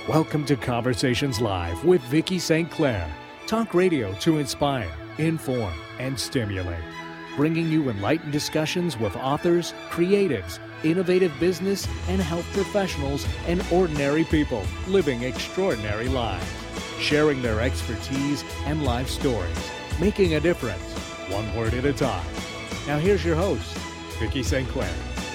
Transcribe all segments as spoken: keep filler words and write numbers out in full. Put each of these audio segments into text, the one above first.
Welcome to Conversations Live with Vicki Saint Clair. Talk radio to inspire, inform, and stimulate. Bringing you enlightened discussions with authors, creatives, innovative business and health professionals, and ordinary people living extraordinary lives. Sharing their expertise and life stories. Making a difference, one word at a time. Now here's your host, Vicki Saint Clair.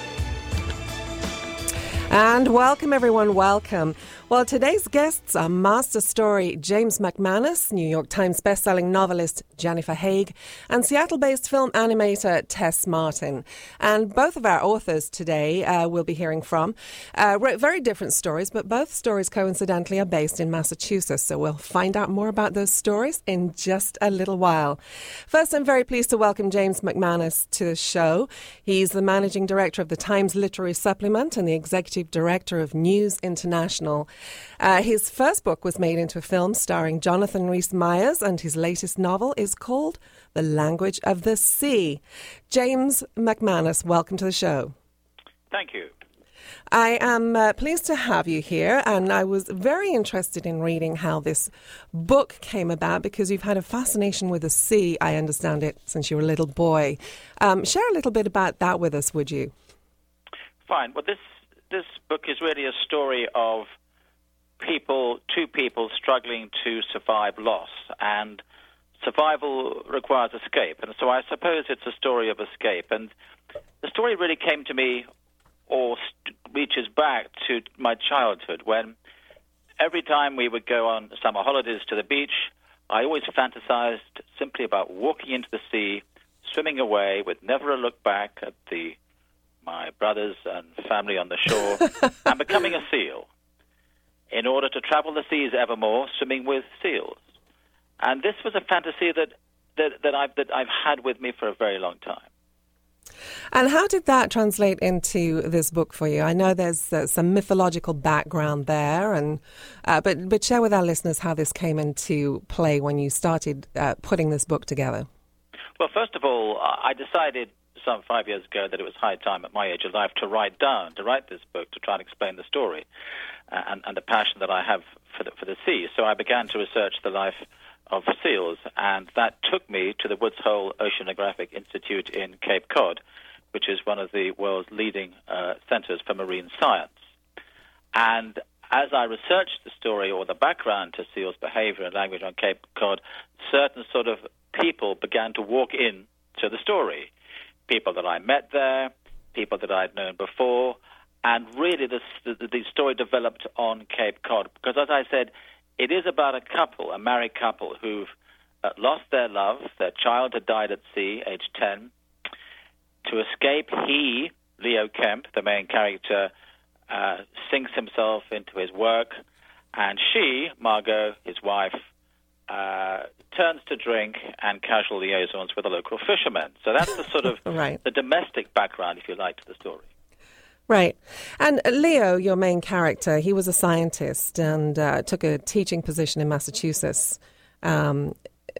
And welcome, everyone. Welcome. Well, today's guests are master story James McManus, New York Times bestselling novelist Jennifer Haigh, and Seattle-based film animator Tess Martin. And both of our authors today uh, we'll be hearing from uh, wrote very different stories, but both stories coincidentally are based in Massachusetts. So we'll find out more about those stories in just a little while. First, I'm very pleased to welcome James McManus to the show. He's the managing director of the Times Literary Supplement and the executive director of News International. Uh, his first book was made into a film starring Jonathan Rhys-Meyers, and his latest novel is called The Language of the Sea. James McManus, welcome to the show. Thank you. I am uh, pleased to have you here, and I was very interested in reading how this book came about because you've had a fascination with the sea, I understand it, since you were a little boy. Um, share a little bit about that with us, would you? Fine. Well, this this book is really a story of people, two people struggling to survive loss, and survival requires escape, and so I suppose it's a story of escape. And the story really came to me, or st- reaches back to my childhood, when every time we would go on summer holidays to the beach, I always fantasized simply about walking into the sea, swimming away with never a look back at the my brothers and family on the shore, and becoming a seal, in order to travel the seas evermore, swimming with seals. And this was a fantasy that, that, that, I've, that I've had with me for a very long time. And how did that translate into this book for you? I know there's uh, some mythological background there, and uh, but, but share with our listeners how this came into play when you started uh, putting this book together. Well, first of all, I decided some five years ago that it was high time at my age of life to write down, to write this book, to try and explain the story uh, and, and the passion that I have for the, for the sea. So I began to research the life of seals, and that took me to the Woods Hole Oceanographic Institute in Cape Cod, which is one of the world's leading uh, centers for marine science. And as I researched the story, or the background to seals' behavior and language on Cape Cod, certain sort of people began to walk in to the story. People that I met there, people that I'd known before, and really this, the, the story developed on Cape Cod. Because as I said, it is about a couple, a married couple, who've uh, lost their love. Their child had died at sea, age ten. To escape, he, Leo Kemp, the main character, uh, sinks himself into his work, and she, Margot, his wife, uh, turns to drink and casual liaisons with the local fishermen. So that's the sort of right. the domestic background, if you like, to the story. Right. And Leo, your main character, he was a scientist and uh, took a teaching position in Massachusetts, um,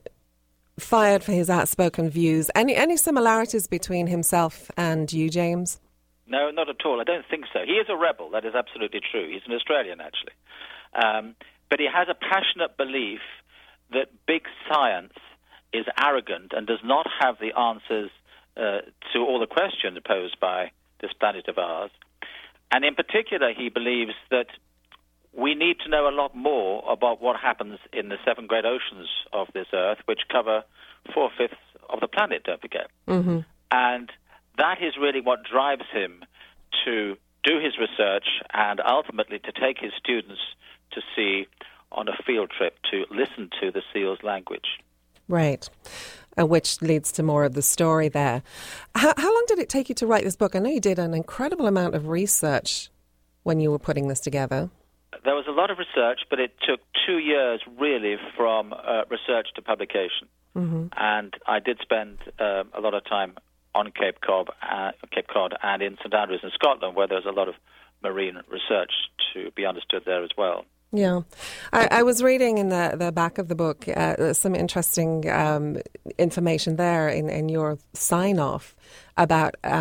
fired for his outspoken views. Any any similarities between himself and you, James? No, not at all. I don't think so. He is a rebel. That is absolutely true. He's an Australian, actually. Um, but he has a passionate belief that big science is arrogant and does not have the answers uh, to all the questions posed by this planet of ours. And in particular, he believes that we need to know a lot more about what happens in the seven great oceans of this Earth, which cover four-fifths of the planet, don't forget. Mm-hmm. And that is really what drives him to do his research and ultimately to take his students to sea on a field trip to listen to the seal's language. Right, uh, which leads to more of the story there. How, how long did it take you to write this book? I know you did an incredible amount of research when you were putting this together. There was a lot of research, but it took two years really from uh, research to publication. Mm-hmm. And I did spend uh, a lot of time on Cape Cod, uh, Cape Cod and in Saint Andrews in Scotland, where there's a lot of marine research to be understood there as well. Yeah. I, I was reading in the, the back of the book uh, some interesting um, information there in, in your sign-off about um,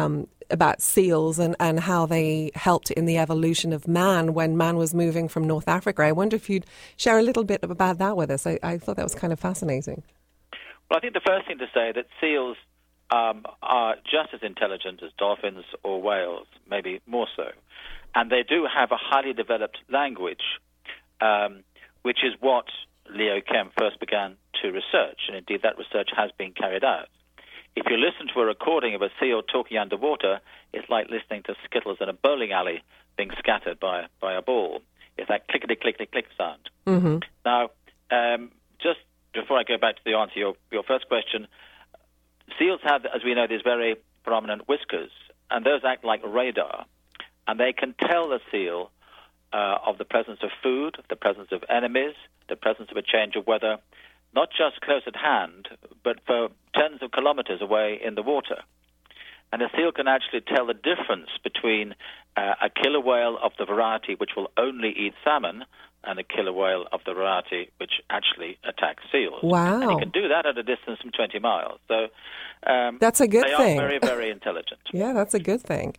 about seals and, and how they helped in the evolution of man when man was moving from North Africa. I wonder if you'd share a little bit about that with us. I, I thought that was kind of fascinating. Well, I think the first thing to say that seals um, are just as intelligent as dolphins or whales, maybe more so. And they do have a highly developed language, um, which is what Leo Kemp first began to research, and indeed that research has been carried out. If you listen to a recording of a seal talking underwater, it's like listening to skittles in a bowling alley being scattered by, by a ball. It's that clickety-clickety-click sound. Mm-hmm. Now, um, just before I go back to the answer to your, your first question, seals have, as we know, these very prominent whiskers, and those act like radar, and they can tell the seal uh, of the presence of food, the presence of enemies, the presence of a change of weather, not just close at hand, but for tens of kilometers away in the water. And a seal can actually tell the difference between uh, a killer whale of the variety which will only eat salmon and a killer whale of the variety which actually attacks seals. Wow. And he can do that at a distance from twenty miles. So um, that's a good they thing. They are very, very intelligent. Yeah, that's a good thing.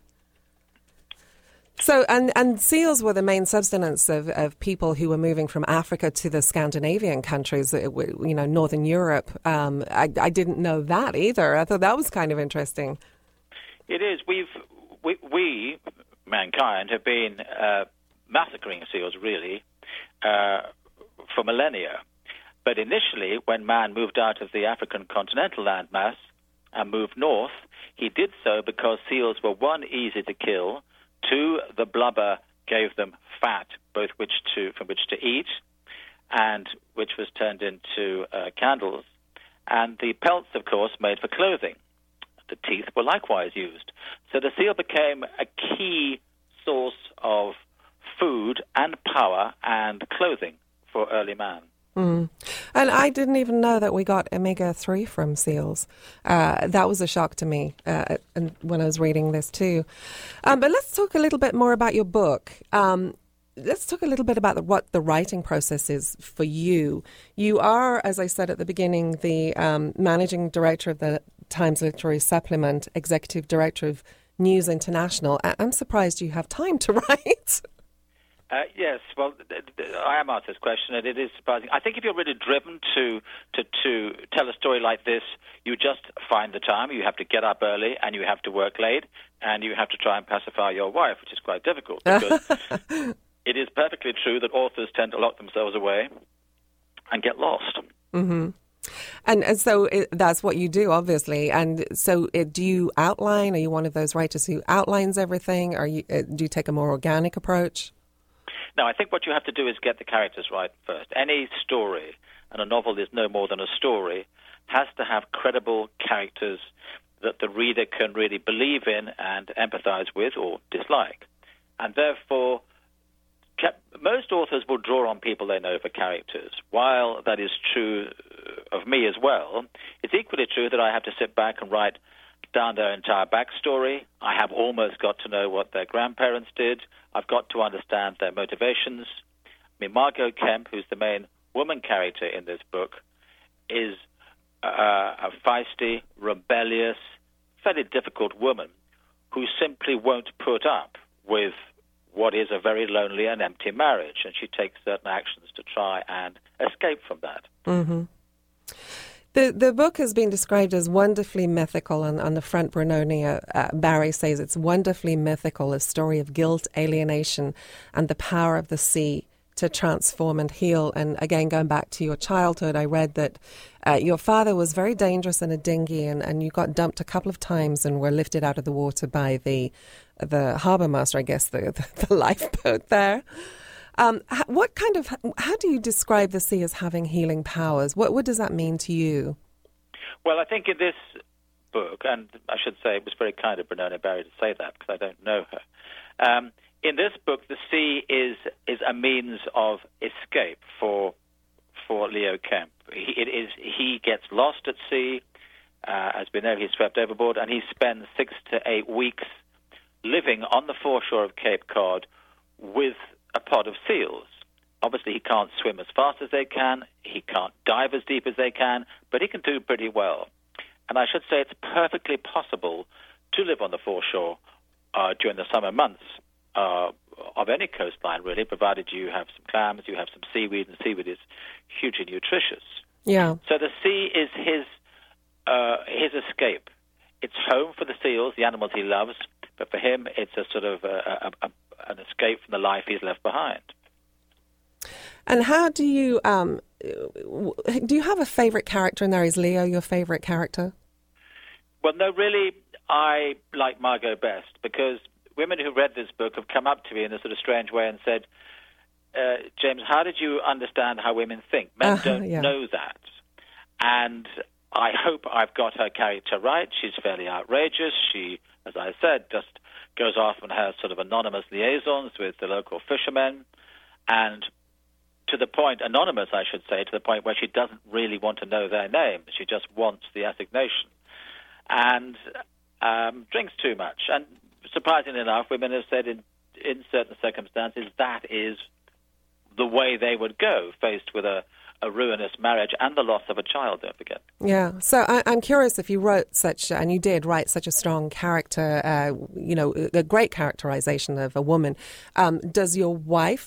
So, and, and seals were the main subsistence of, of people who were moving from Africa to the Scandinavian countries, you know, Northern Europe. Um, I, I didn't know that either. I thought that was kind of interesting. It is. We've, we, we mankind, have been uh, massacring seals, really, uh, for millennia. But initially, when man moved out of the African continental landmass and moved north, he did so because seals were, one, easy to kill, two, the blubber gave them fat, both which to, from which to eat, and which was turned into uh, candles. And the pelts, of course, made for clothing. The teeth were likewise used. So the seal became a key source of food and power and clothing for early man. Mm. And I didn't even know that we got omega three from seals. Uh, that was a shock to me uh, and when I was reading this too. Um, but let's talk a little bit more about your book. Um, let's talk a little bit about the, what the writing process is for you. You are, as I said at the beginning, the um, managing director of the Times Literary Supplement, executive director of News International. I- I'm surprised you have time to write. Uh, yes, well, th- th- I am asked this question, and it is surprising. I think if you're really driven to, to to tell a story like this, you just find the time. You have to get up early, and you have to work late, and you have to try and pacify your wife, which is quite difficult, because it is perfectly true that authors tend to lock themselves away and get lost. Mm-hmm. And, and so it, that's what you do, obviously. And so it, do you outline? Are you one of those writers who outlines everything? Or you, uh, do you take a more organic approach? No, I think what you have to do is get the characters right first. Any story, and a novel is no more than a story, has to have credible characters that the reader can really believe in and empathize with or dislike. And therefore, most authors will draw on people they know for characters. While that is true of me as well, it's equally true that I have to sit back and write down their entire backstory. I have almost got to know what their grandparents did. I've got to understand their motivations. I mean, Margot Kemp, who's the main woman character in this book, is uh, a feisty, rebellious, fairly difficult woman who simply won't put up with what is a very lonely and empty marriage, and she takes certain actions to try and escape from that. Mm-hmm. The the book has been described as wonderfully mythical, and on the front, Brunonia uh, Barry says it's wonderfully mythical, a story of guilt, alienation, and the power of the sea to transform and heal. And again, going back to your childhood, I read that uh, your father was very dangerous in a dinghy, and, and you got dumped a couple of times and were lifted out of the water by the the harbour master, I guess, the, the, the lifeboat there. Um, what kind of, how do you describe the sea as having healing powers? What, what does that mean to you? Well, I think in this book, and I should say it was very kind of Brunonia Barry to say that because I don't know her. Um, in this book, the sea is is a means of escape for for Leo Kemp. He, it is he gets lost at sea, uh, as we know, he's swept overboard, and he spends six to eight weeks living on the foreshore of Cape Cod with a pod of seals. Obviously, he can't swim as fast as they can, he can't dive as deep as they can, but he can do pretty well. And I should say it's perfectly possible to live on the foreshore uh, during the summer months uh, of any coastline, really, provided you have some clams, you have some seaweed, and seaweed is hugely nutritious. Yeah. So the sea is his uh, his escape. It's home for the seals, the animals he loves, but for him, it's a sort of a, a, a, an escape from the life he's left behind. And how do you um, do? You have a favorite character in there? Is Leo your favorite character? Well, no, really, I like Margot best because women who read this book have come up to me in a sort of strange way and said, uh, "James, how did you understand how women think? Men uh, don't yeah. know that." And I hope I've got her character right. She's fairly outrageous. She, as I said, just goes off and has sort of anonymous liaisons with the local fishermen, and to the point, anonymous, I should say, to the point where she doesn't really want to know their names. She just wants the assignation. And um, drinks too much. And surprisingly enough, women have said in, in certain circumstances that is the way they would go, faced with a, a ruinous marriage and the loss of a child, don't forget. Yeah. So I, I'm curious if you wrote such, and you did write such a strong character, uh, you know, a great characterization of a woman. Um, does your wife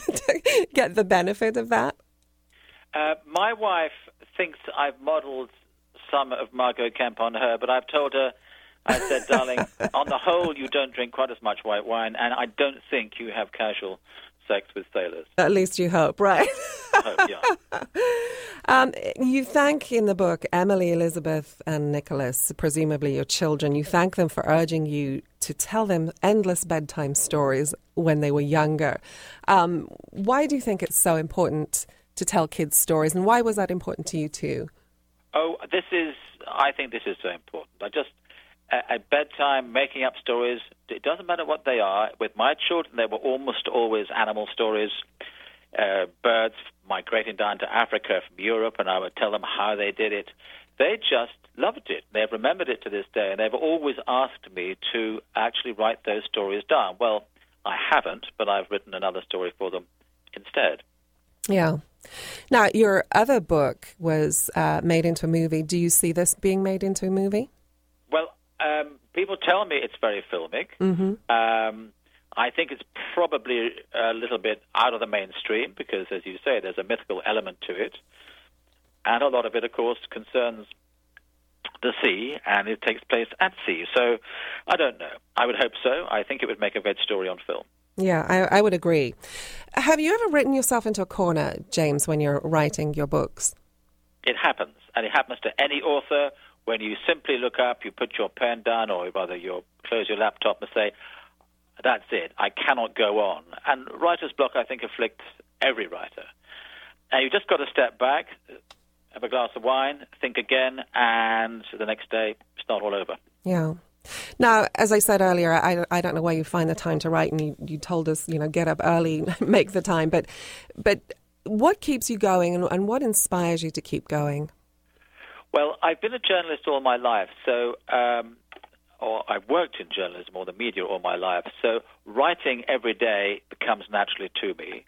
get the benefit of that? Uh, my wife thinks I've modelled some of Margot Kemp on her, but I've told her, I said, darling, on the whole, you don't drink quite as much white wine, and I don't think you have casual sex with sailors. At least you hope, right? I hope, yeah. um, you thank in the book Emily, Elizabeth, and Nicholas, presumably your children. You thank them for urging you to tell them endless bedtime stories when they were younger. Um, why do you think it's so important to tell kids stories, and why was that important to you too? Oh, this is, I think this is so important. I just, at bedtime, making up stories, it doesn't matter what they are. With my children, they were almost always animal stories, uh, birds migrating down to Africa from Europe, and I would tell them how they did it. They just loved it. They've remembered it to this day, and they've always asked me to actually write those stories down. Well, I haven't, but I've written another story for them instead. Yeah. Now, your other book was uh, made into a movie. Do you see this being made into a movie? Well, um, people tell me it's very filmic. Mm-hmm. Um, I think it's probably a little bit out of the mainstream because, as you say, there's a mythical element to it. And a lot of it, of course, concerns the sea, and it takes place at sea. So I don't know. I would hope so. I think it would make a great story on film. Yeah, I, I would agree. Have you ever written yourself into a corner, James, when you're writing your books? It happens, and it happens to any author when you simply look up, you put your pen down, or rather you close your laptop and say, that's it, I cannot go on. And writer's block, I think, afflicts every writer. And you've just got to step back, have a glass of wine, think again, and the next day, it's not all over. Yeah. Now, as I said earlier, I, I don't know where you find the time to write, and you, you told us, you know, get up early, make the time. But but what keeps you going, and, and what inspires you to keep going? Well, I've been a journalist all my life, so um, or I've worked in journalism or the media all my life. So writing every day becomes naturally to me.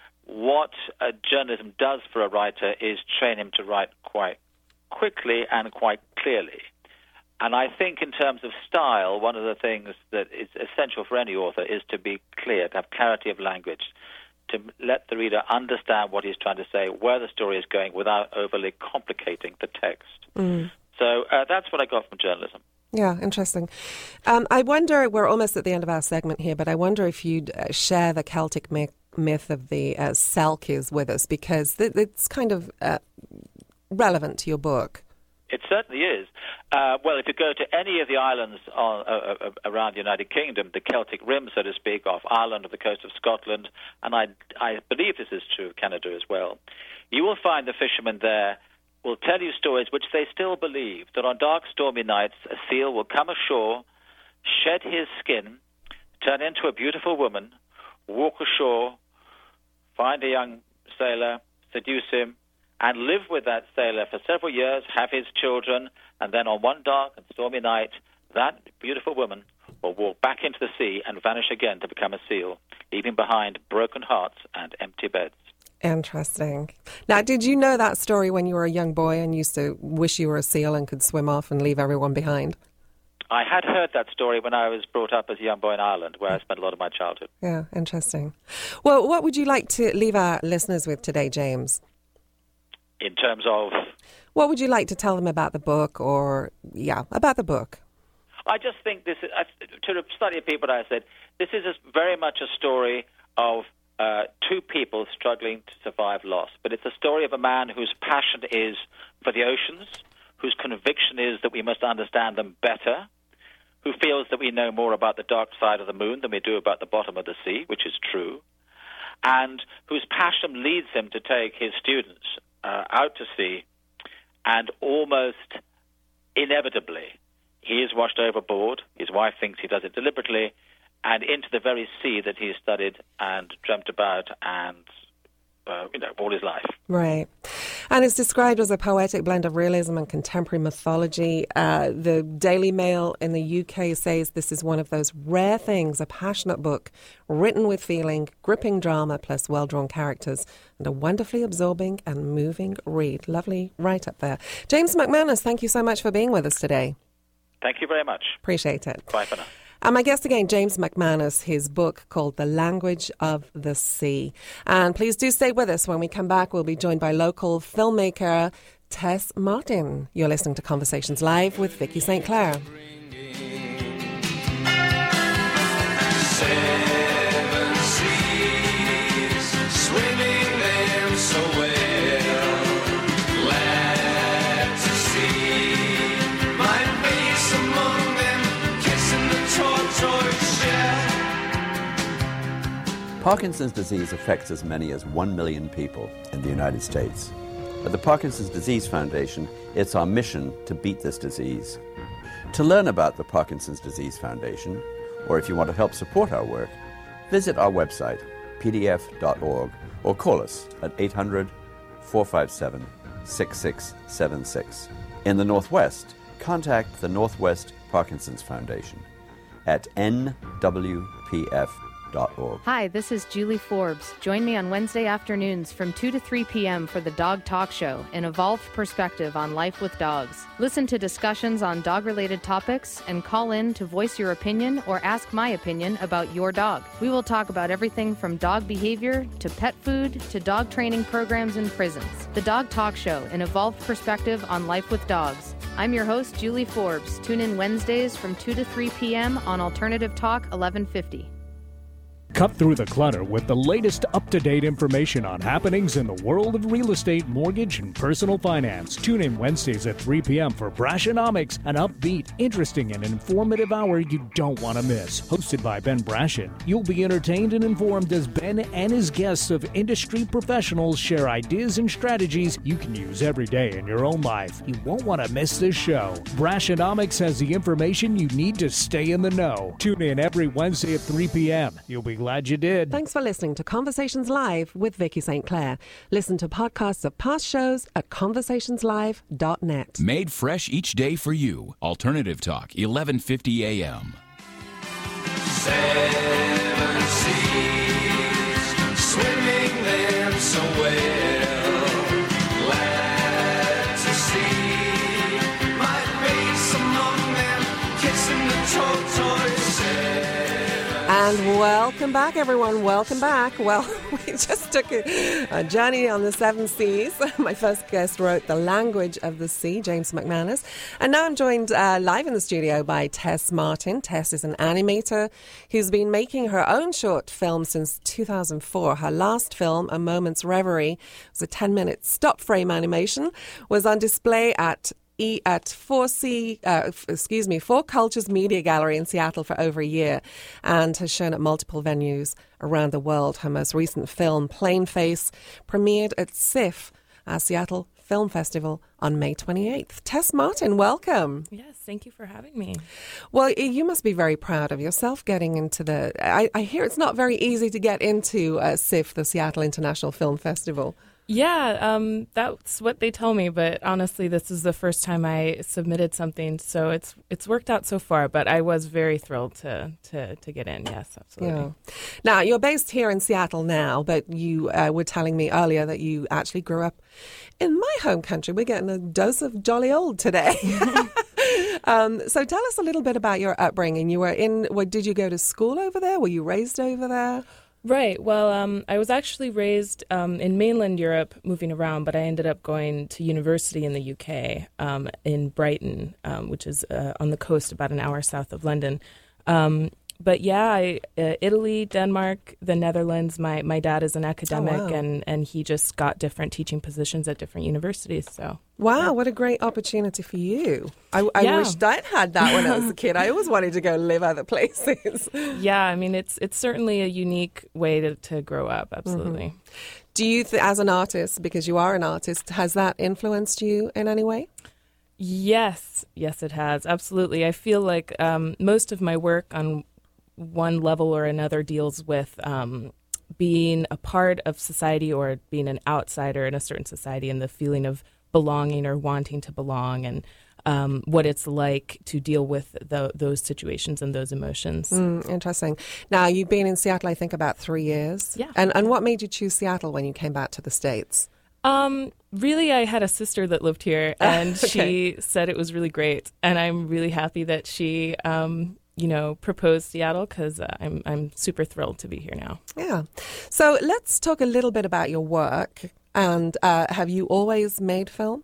What uh, journalism does for a writer is train him to write quite quickly and quite clearly. And I think in terms of style, one of the things that is essential for any author is to be clear, to have clarity of language, to let the reader understand what he's trying to say, where the story is going, without overly complicating the text. Mm. So uh, that's what I got from journalism. Yeah, interesting. Um, I wonder, we're almost at the end of our segment here, but I wonder if you'd uh, share the Celtic myth, myth of the uh, Selkies with us, because th- it's kind of uh, relevant to your book. It certainly is. Uh, well, if you go to any of the islands on, uh, uh, around the United Kingdom, the Celtic Rim, so to speak, off Ireland or the coast of Scotland, and I, I believe this is true of Canada as well, you will find the fishermen there will tell you stories which they still believe, that on dark, stormy nights, a seal will come ashore, shed his skin, turn into a beautiful woman, walk ashore, find a young sailor, seduce him, and live with that sailor for several years, have his children, and then on one dark and stormy night, that beautiful woman will walk back into the sea and vanish again to become a seal, leaving behind broken hearts and empty beds. Interesting. Now, did you know that story when you were a young boy and used to wish you were a seal and could swim off and leave everyone behind? I had heard that story when I was brought up as a young boy in Ireland, where I spent a lot of my childhood. Yeah, interesting. Well, what would you like to leave our listeners with today, James? In terms of? What would you like to tell them about the book, or, yeah, about the book? I just think this is, to slightly repeat what I said, this is a, very much a story of uh, two people struggling to survive loss. But it's a story of a man whose passion is for the oceans, whose conviction is that we must understand them better, who feels that we know more about the dark side of the moon than we do about the bottom of the sea, which is true, and whose passion leads him to take his students uh, out to sea, and almost inevitably he is washed overboard. His wife thinks he does it deliberately, and into the very sea that he studied and dreamt about and Uh, you know, all his life. Right. And it's described as a poetic blend of realism and contemporary mythology. Uh, the Daily Mail in the U K says this is one of those rare things, a passionate book written with feeling, gripping drama, plus well-drawn characters, and a wonderfully absorbing and moving read. Lovely write-up there. James McManus, thank you so much for being with us today. Thank you very much. Appreciate it. Bye for now. And my guest again, James McManus, his book called The Language of the Sea. And please do stay with us. When we come back, we'll be joined by local filmmaker Tess Martin. You're listening to Conversations Live with Vicky Saint Clair. Seven seas, swimming them so well. Glad to see my face among them, kissing the tortoise shell. Parkinson's disease affects as many as one million people in the United States. At the Parkinson's Disease Foundation, it's our mission to beat this disease. To learn about the Parkinson's Disease Foundation, or if you want to help support our work, visit our website, p d f dot org, or call us at eight hundred, four five seven, six six seven six. In the Northwest, contact the Northwest Parkinson's Foundation at n w p f dot org. Hi, this is Julie Forbes. Join me on Wednesday afternoons from two to three p.m. for the Dog Talk Show, an evolved perspective on life with dogs. Listen to discussions on dog-related topics and call in to voice your opinion or ask my opinion about your dog. We will talk about everything from dog behavior to pet food to dog training programs in prisons. The Dog Talk Show, an evolved perspective on life with dogs. I'm your host, Julie Forbes. Tune in Wednesdays from two to three p.m. on Alternative Talk eleven fifty. Cut through the clutter with the latest up-to-date information on happenings in the world of real estate, mortgage, and personal finance. Tune in Wednesdays at three p.m. for Brassionomics, an upbeat, interesting, and informative hour you don't want to miss. Hosted by Ben Brashen, you'll be entertained and informed as Ben and his guests of industry professionals share ideas and strategies you can use every day in your own life. You won't want to miss this show. Brassionomics has the information you need to stay in the know. Tune in every Wednesday at three p.m. You'll be glad you did. Thanks for listening to Conversations Live with Vicky Saint Clair. Listen to podcasts of past shows at conversations live dot net. Made fresh each day for you. Alternative Talk, eleven fifty a.m. Seven seas, swimming them so well. Glad to see my face among them, kissing the tortoise shell. And welcome back, everyone. Welcome back. Well, we just took a, a journey on the seven seas. My first guest wrote The Language of the Sea, James McManus. And now I'm joined uh, live in the studio by Tess Martin. Tess is an animator who's been making her own short film since two thousand four. Her last film, A Moment's Reverie, was a ten-minute stop-frame animation, was on display at E at four C, uh, excuse me, Four Cultures Media Gallery in Seattle for over a year, and has shown at multiple venues around the world. Her most recent film, Plain Face, premiered at S I F, uh, Seattle Film Festival, on May twenty-eighth. Tess Martin, welcome. Yes, thank you for having me. Well, you must be very proud of yourself getting into the... I, I hear it's not very easy to get into uh, S I F, the Seattle International Film Festival. Yeah, um, that's what they tell me. But honestly, this is the first time I submitted something, so it's it's worked out so far. But I was very thrilled to to, to get in. Yes, absolutely. Yeah. Now, you're based here in Seattle now, but you uh, were telling me earlier that you actually grew up in my home country. We're getting a dose of jolly old today. Um, so tell us a little bit about your upbringing. You were in, what, did you go to school over there? Were you raised over there? Right. Well, um, I was actually raised um, in mainland Europe, moving around, but I ended up going to university in the U K, um, in Brighton, um, which is uh, on the coast about an hour south of London. Um, but yeah, I, uh, Italy, Denmark, the Netherlands. My, my dad is an academic, Oh, wow. and, and he just got different teaching positions at different universities. So Wow, yeah. what a great opportunity for you. I, I Yeah. wished I'd had that when I was a kid. I always wanted to go live other places. Yeah, I mean, it's it's certainly a unique way to, to grow up. Absolutely. Do you, th- as an artist, because you are an artist, has that influenced you in any way? Yes, yes, it has. Absolutely. I feel like um, most of my work on one level or another deals with um, being a part of society or being an outsider in a certain society, and the feeling of belonging or wanting to belong, and um, what it's like to deal with the, those situations and those emotions. Mm, interesting. Now, you've been in Seattle, I think, about three years. Yeah. And, and what made you choose Seattle when you came back to the States? Um, really, I had a sister that lived here, and Okay. she said it was really great, and I'm really happy that she, um, you know, proposed Seattle, because uh, I'm I'm super thrilled to be here now. Yeah. So let's talk a little bit about your work. And uh, have you always made film?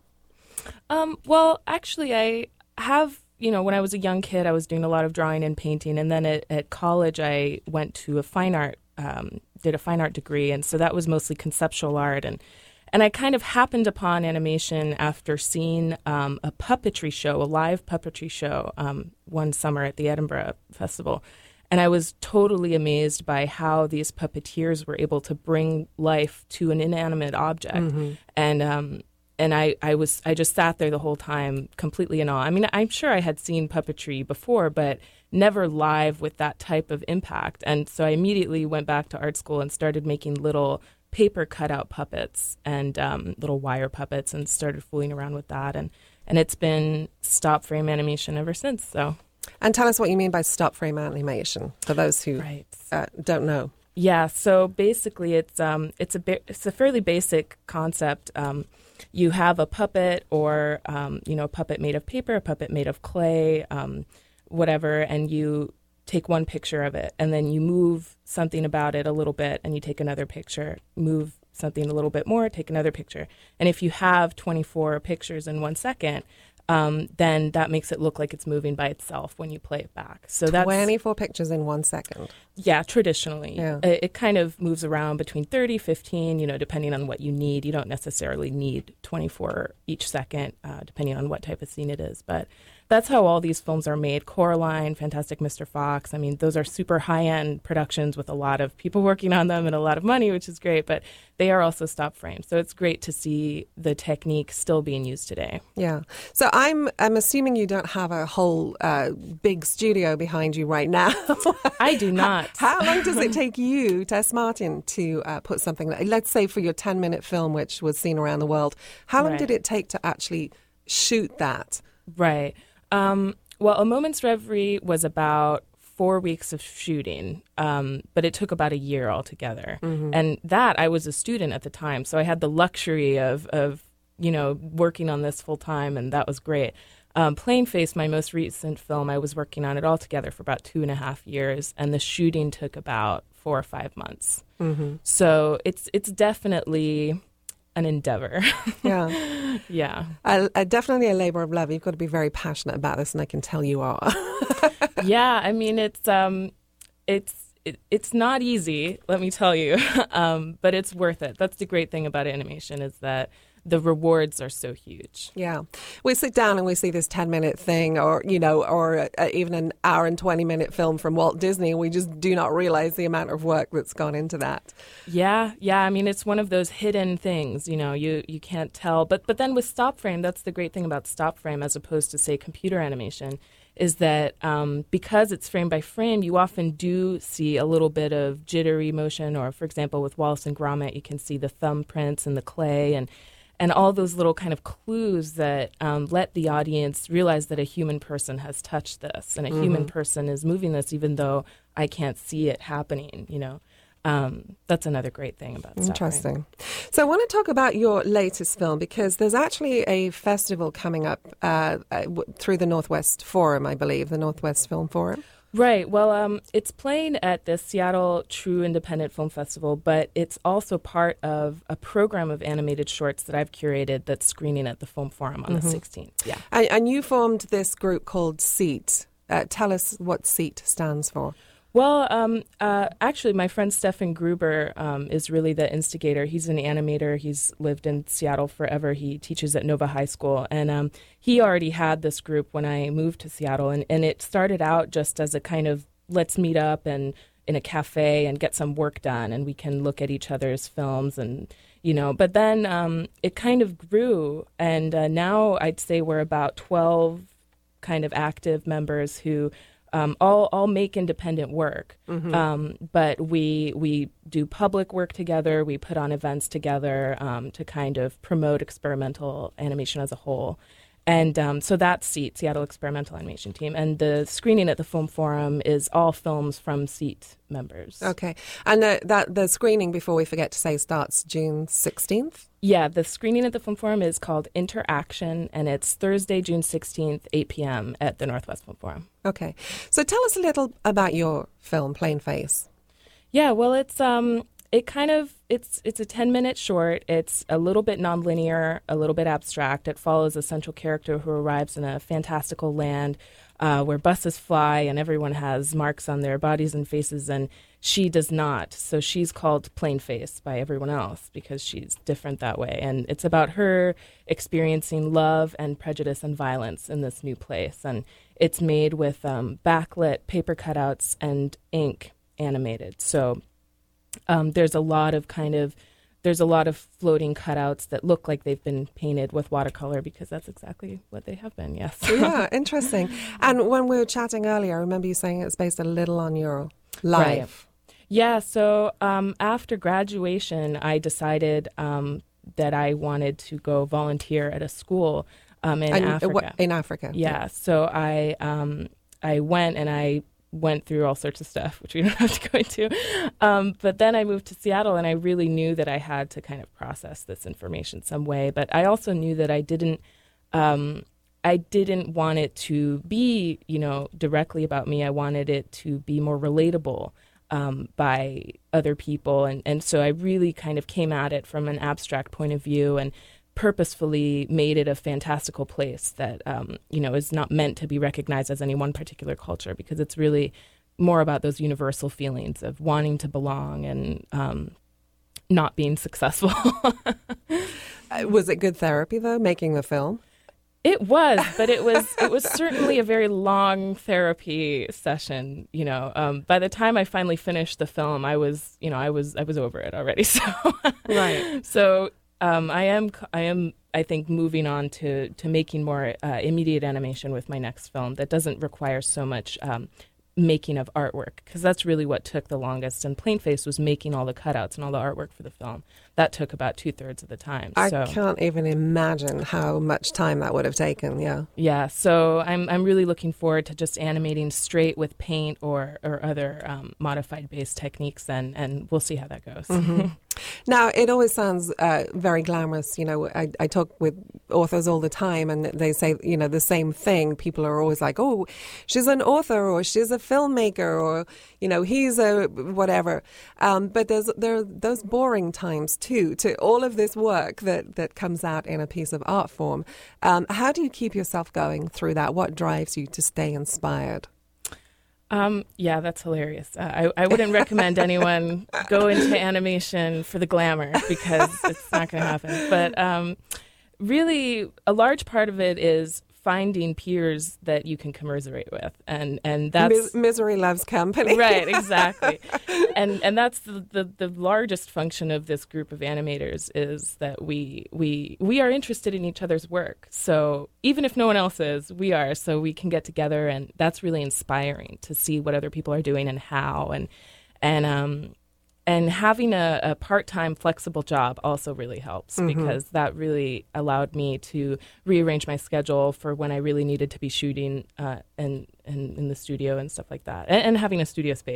Um, well, actually, I have. You know, when I was a young kid, I was doing a lot of drawing and painting, and then at, at college, I went to a fine art, um, did a fine art degree, and so that was mostly conceptual art, and. And I kind of happened upon animation after seeing um, a puppetry show, a live puppetry show, um, one summer at the Edinburgh Festival. And I was totally amazed by how these puppeteers were able to bring life to an inanimate object. Mm-hmm. And um, and I, I was I just sat there the whole time completely in awe. I mean, I'm sure I had seen puppetry before, but never live with that type of impact. And so I immediately went back to art school and started making little paper cutout puppets and um, little wire puppets, and started fooling around with that, and and it's been stop frame animation ever since. So, and tell us what you mean by stop frame animation for those who right. uh, don't know. Yeah, so basically, it's um it's a ba- it's a fairly basic concept. Um, you have a puppet, or um, you know, a puppet made of paper, a puppet made of clay, um, whatever, and you take one picture of it, and then you move something about it a little bit, and you take another picture, move something a little bit more, take another picture. And if you have twenty-four pictures in one second, um, then that makes it look like it's moving by itself when you play it back. So that's twenty-four pictures in one second. Yeah, traditionally. Yeah. It, it kind of moves around between thirty, fifteen, you know, depending on what you need. You don't necessarily need twenty-four each second, uh, depending on what type of scene it is. But that's how all these films are made. Coraline, Fantastic Mister Fox. I mean, those are super high-end productions with a lot of people working on them and a lot of money, which is great. But they are also stop frames. So it's great to see the technique still being used today. Yeah. So I'm I'm assuming you don't have a whole uh, big studio behind you right now. I do not. How, how long does it take you, Tess Martin, to uh, put something, like, let's say for your ten-minute film, which was seen around the world, how long Right. did it take to actually shoot that? Right. Um, well, A Moment's Reverie was about four weeks of shooting, um, but it took about a year altogether. Mm-hmm. And that, I was a student at the time, so I had the luxury of, of you know, working on this full time, and that was great. Um, Plain Face, my most recent film, I was working on it all together for about two and a half years, and the shooting took about four or five months. Mm-hmm. So it's it's definitely an endeavor. Yeah. Yeah. Uh, uh, definitely a labor of love. You've got to be very passionate about this, and I can tell you are. Yeah, I mean, it's um, it's it, it's not easy, let me tell you, um, but it's worth it. That's the great thing about animation, is that the rewards are so huge. Yeah. We sit down and we see this ten-minute thing, or, you know, or uh, even an hour and twenty-minute film from Walt Disney, and we just do not realize the amount of work that's gone into that. Yeah, yeah. I mean, it's one of those hidden things, you know, you, you can't tell. But but then with stop frame, that's the great thing about stop frame as opposed to, say, computer animation, is that um, because it's frame by frame, you often do see a little bit of jittery motion. Or, for example, with Wallace and Gromit, you can see the thumbprints and the clay and and all those little kind of clues that um, let the audience realize that a human person has touched this and a mm-hmm. human person is moving this, even though I can't see it happening, you know. Um, that's another great thing about stuff. Interesting. So I want to talk about your latest film, because there's actually a festival coming up uh, uh, w- through the Northwest Forum, I believe, the Northwest Film Forum. Right. Well, um, it's playing at the Seattle True Independent Film Festival, but it's also part of a program of animated shorts that I've curated that's screening at the Film Forum on mm-hmm. the sixteenth. Yeah. And, and you formed this group called SEAT. Uh, tell us what SEAT stands for. Well, um, uh, actually, my friend Stefan Gruber um, is really the instigator. He's an animator. He's lived in Seattle forever. He teaches at Nova High School. And um, he already had this group when I moved to Seattle. And, and it started out just as a kind of, let's meet up and in a cafe and get some work done. And we can look at each other's films and, you know. But then um, it kind of grew. And uh, now I'd say we're about twelve kind of active members who Um, all all make independent work, mm-hmm. um, but we we do public work together. We put on events together um, to kind of promote experimental animation as a whole, and um, so that's SEAT, Seattle Experimental Animation Team. And the screening at the Film Forum is all films from SEAT members. Okay, and the, that the screening, before we forget to say, starts June sixteenth. Yeah, the screening at the Film Forum is called Interaction, and it's Thursday, June sixteenth, eight p.m. at the Northwest Film Forum. Okay. So tell us a little about your film, Plain Face. Yeah, well, it's um, it kind of, it's it's a ten-minute short. It's a little bit nonlinear, a little bit abstract. It follows a central character who arrives in a fantastical land uh, where buses fly and everyone has marks on their bodies and faces, and she does not. So she's called Plain Face by everyone else because she's different that way. And it's about her experiencing love and prejudice and violence in this new place. And it's made with um, backlit paper cutouts and ink animated. So um, there's a lot of kind of, there's a lot of floating cutouts that look like they've been painted with watercolor because that's exactly what they have been, yes. Yeah, interesting. And when we were chatting earlier, I remember you saying it's based a little on your life. Right. Yeah, so um, after graduation, I decided um, that I wanted to go volunteer at a school um, in and, Africa. What, in Africa. Yeah, yeah. so I um, I went and I went through all sorts of stuff, which we don't have to go into. Um, but then I moved to Seattle, and I really knew that I had to kind of process this information some way. But I also knew that I didn't. Um, I didn't want it to be, you know, directly about me. I wanted it to be more relatable. Um, by other people. And, and so I really kind of came at it from an abstract point of view and purposefully made it a fantastical place that, um, you know, is not meant to be recognized as any one particular culture, because it's really more about those universal feelings of wanting to belong and um, not being successful. Was it good therapy, though, making the film? It was, but it was it was certainly a very long therapy session. You know, um, by the time I finally finished the film, I was, you know, I was I was over it already. So, right. So um, I am I am I think moving on to to making more uh, immediate animation with my next film that doesn't require so much um, making of artwork, because that's really what took the longest. And Plain Face was making all the cutouts and all the artwork for the film. That took about two thirds of the time. I so. can't even imagine how much time that would have taken. Yeah. Yeah. So I'm I'm really looking forward to just animating straight with paint or or other um, modified base techniques, and and we'll see how that goes. Mm-hmm. Now, it always sounds uh, very glamorous. You know, I, I talk with authors all the time, and they say, you know, the same thing. People are always like, oh, she's an author, or she's a filmmaker, or, you know, he's a whatever. Um, but there's there are those boring times, too, to all of this work that, that comes out in a piece of art form. Um, how do you keep yourself going through that? What drives you to stay inspired? Um, yeah, that's hilarious. Uh, I, I wouldn't recommend anyone go into animation for the glamour, because it's not going to happen. But um, really, a large part of it is finding peers that you can commiserate with, and and that's Mis- misery loves company, right? Exactly, and and that's the, the the largest function of this group of animators, is that we we we are interested in each other's work. So even if no one else is, we are. So we can get together, and that's really inspiring to see what other people are doing and how, and and um. And having a, a part-time flexible job also really helps, mm-hmm. because that really allowed me to rearrange my schedule for when I really needed to be shooting uh, and, and in the studio and stuff like that. And, and having a studio space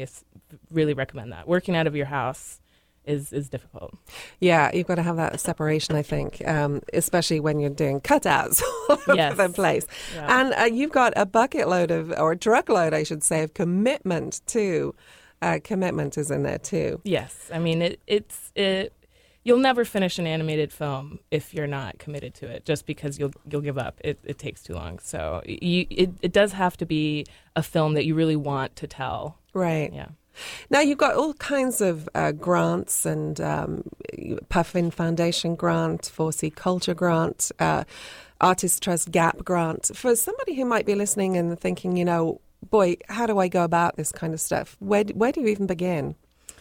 really recommend that. Working out of your house is is difficult. Yeah, you've got to have that separation, I think, um, especially when you're doing cutouts all over Yes. the place. Yeah. And uh, you've got a bucket load of, or a truckload, I should say, of commitment too. Uh, commitment is in there too. Yes, I mean it. It's it. You'll never finish an animated film if you're not committed to it. Just because you'll you'll give up. It it takes too long. So you it it does have to be a film that you really want to tell. Right. Yeah. Now, you've got all kinds of uh, grants and um, Puffin Foundation grant, four C Culture grant, uh, Artist Trust Gap grant. For somebody who might be listening and thinking, you know, boy, how do I go about this kind of stuff? Where, where do you even begin?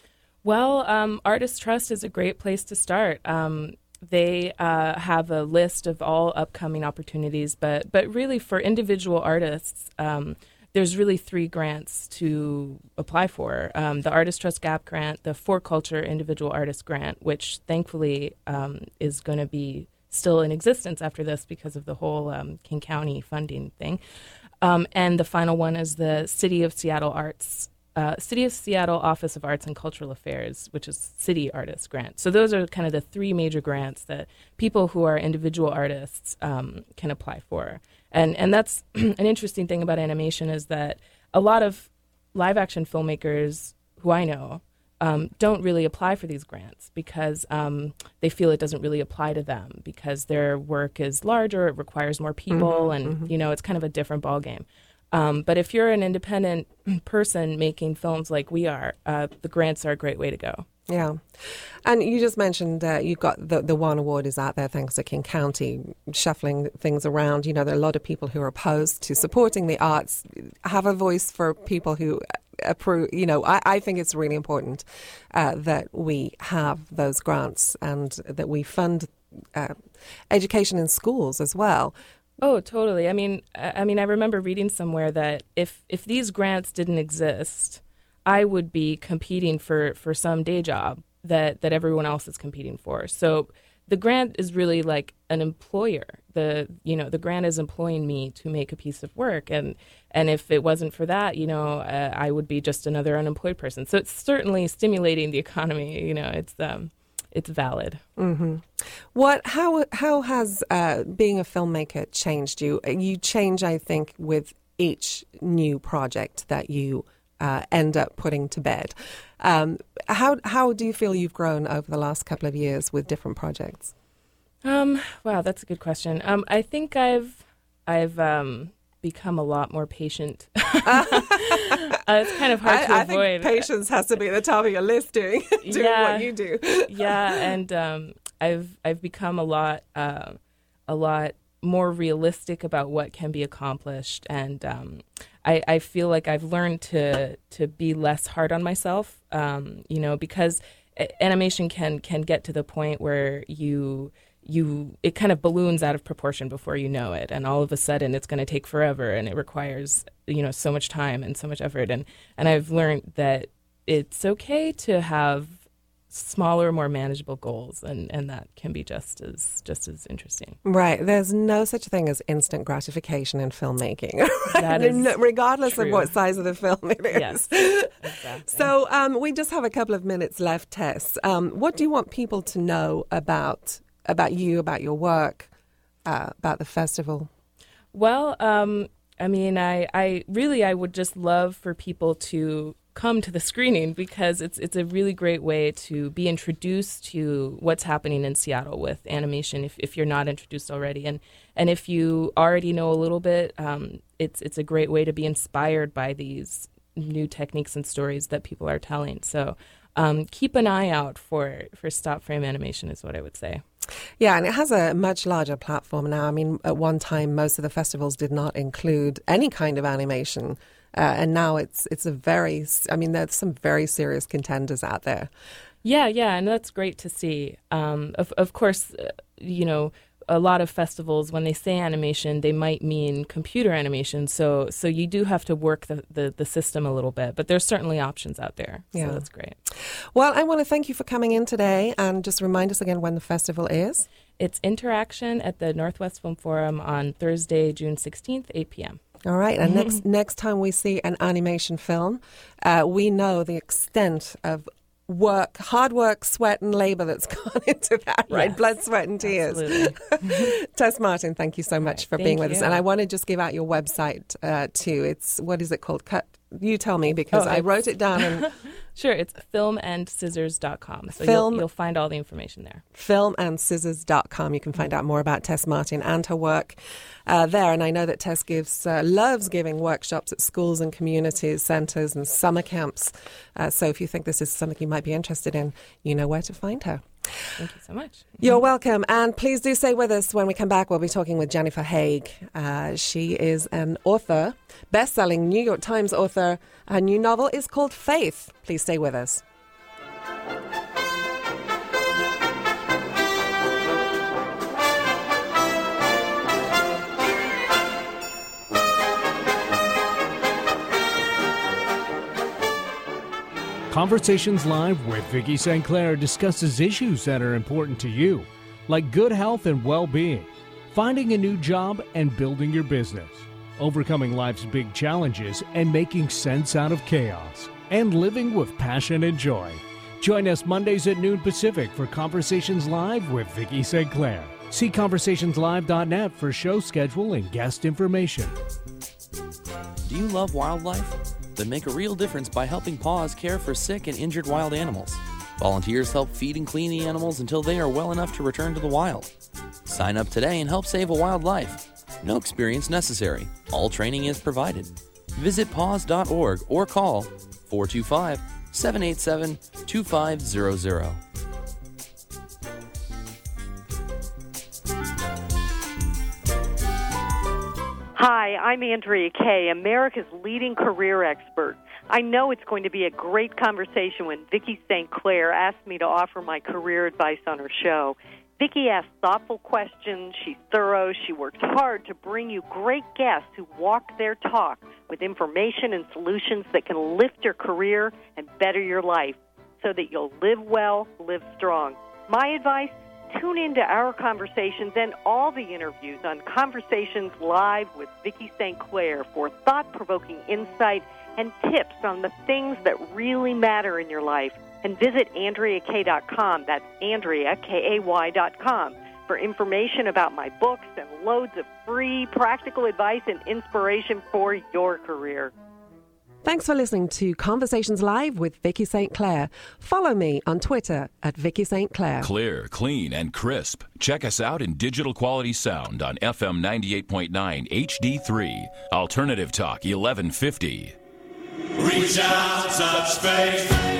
Well, um, Artist Trust is a great place to start. Um, they uh, have a list of all upcoming opportunities, but but really for individual artists, um, there's really three grants to apply for. Um, the Artist Trust Gap Grant, the For Culture Individual Artist Grant, which thankfully um, is going to be still in existence after this because of the whole um, King County funding thing. Um, and the final one is the City of Seattle Arts, uh, City of Seattle Office of Arts and Cultural Affairs, which is City Artist Grant. So those are kind of the three major grants that people who are individual artists um, can apply for. And and that's an interesting thing about animation is that a lot of live action filmmakers who I know um, don't really apply for these grants because um, they feel it doesn't really apply to them because their work is larger, it requires more people, Mm-hmm, and mm-hmm. you know it's kind of a different ballgame. Um, but if you're an independent person making films like we are, uh, the grants are a great way to go. Yeah. And you just mentioned uh, you've got the, the one award is out there thanks to King County, shuffling things around. You know, there are a lot of people who are opposed to supporting the arts. Have a voice for people who approve. You know, I, I think it's really important uh, that we have those grants and that we fund uh, education in schools as well. Oh, totally. I mean, I I mean, I remember reading somewhere that if if these grants didn't exist, I would be competing for, for some day job that, that everyone else is competing for. So the grant is really like an employer. The you know the grant is employing me to make a piece of work, and and if it wasn't for that, you know, uh, I would be just another unemployed person. So it's certainly stimulating the economy. You know, it's um, it's valid. Mm-hmm. What? How? How has uh, being a filmmaker changed you? You change, I think, with each new project that you uh, end up putting to bed. Um, how How do you feel you've grown over the last couple of years with different projects? Um, wow, that's a good question. Um, I think I've I've um, become a lot more patient. uh, it's kind of hard I, to I avoid. think patience has to be at the top of your list doing doing Yeah. what you do. Yeah, and um, I've I've become a lot uh, a lot more realistic about what can be accomplished, and um, I, I feel like I've learned to to be less hard on myself. Um, you know, because animation can can get to the point where you. you it kind of balloons out of proportion before you know it, and all of a sudden it's going to take forever, and it requires you know so much time and so much effort, and and I've learned that it's okay to have smaller, more manageable goals, and and that can be just as just as interesting. Right. There's no such thing as instant gratification in filmmaking, That is regardless true. of what size of the film it is. Yes, exactly. So um, we just have a couple of minutes left, Tess. Um, what do you want people to know about about you, about your work, uh, about the festival? Well, um, I mean, I, I really, I would just love for people to come to the screening because it's it's a really great way to be introduced to what's happening in Seattle with animation if, if you're not introduced already. And and if you already know a little bit, um, it's it's a great way to be inspired by these new techniques and stories that people are telling. So um, keep an eye out for, for stop frame animation is what I would say. Yeah, and it has a much larger platform now. I mean, at one time, most of the festivals did not include any kind of animation. Uh, and now it's it's a very, I mean, there's some very serious contenders out there. Yeah, yeah, and that's great to see. Um, of, of course, uh, you know, a lot of festivals, when they say animation, they might mean computer animation. So so you do have to work the, the, the system a little bit. But there's certainly options out there. Yeah. So that's great. Well, I want to thank you for coming in today and just remind us again when the festival is. It's Interaction at the Northwest Film Forum on Thursday, June sixteenth, eight p.m. All right, and next next time we see an animation film, uh, we know the extent of work, hard work, sweat and labor that's gone into that, right? Yes, blood, sweat and tears. absolutely. Tess Martin, thank you so much for Thank being with us. you. And I want to just give out your website uh, too. It's, what is it called? Cut. You tell me, because Oh, I it's- wrote it down. And Sure, it's film and scissors dot com. So Film- you'll, you'll find all the information there. film and scissors dot com. You can find out more about Tess Martin and her work uh, there. And I know that Tess gives uh, loves giving workshops at schools and community centres and summer camps. Uh, so if you think this is something you might be interested in, you know where to find her. Thank you so much. You're welcome. And please do stay with us. When we come back, we'll be talking with Jennifer Haigh. Uh, she is an author, best-selling New York Times author. Her new novel is called Faith. Please stay with us. Conversations Live with Vicki Saint Clair discusses issues that are important to you, like good health and well-being, finding a new job and building your business, overcoming life's big challenges and making sense out of chaos, and living with passion and joy. Join us Mondays at noon Pacific for Conversations Live with Vicki Saint Clair. See conversation live dot net for show schedule and guest information. Do you love wildlife? Then make a real difference by helping Paws care for sick and injured wild animals. Volunteers help feed and clean the animals until they are well enough to return to the wild. Sign up today and help save a wild life. No experience necessary. All training is provided. Visit paws dot org or call four two five, seven eight seven, two five zero zero. Hi, I'm Andrea Kay, America's leading career expert. I know it's going to be a great conversation when Vicki Saint Clair asked me to offer my career advice on her show. Vicki asks thoughtful questions, she's thorough, she works hard to bring you great guests who walk their talk with information and solutions that can lift your career and better your life so that you'll live well, live strong. My advice? Tune into our conversations and all the interviews on Conversations Live with Vicki Saint Clair for thought-provoking insight and tips on the things that really matter in your life. And visit Andrea Kay dot com, that's Andrea, K A Y dot com, for information about my books and loads of free practical advice and inspiration for your career. Thanks for listening to Conversations Live with Vicki Saint Clair. Follow me on Twitter at Vicki Saint Clair. Clear, clean, and crisp. Check us out in digital quality sound on F M ninety-eight point nine H D three. Alternative Talk eleven fifty. Reach out, touch faith.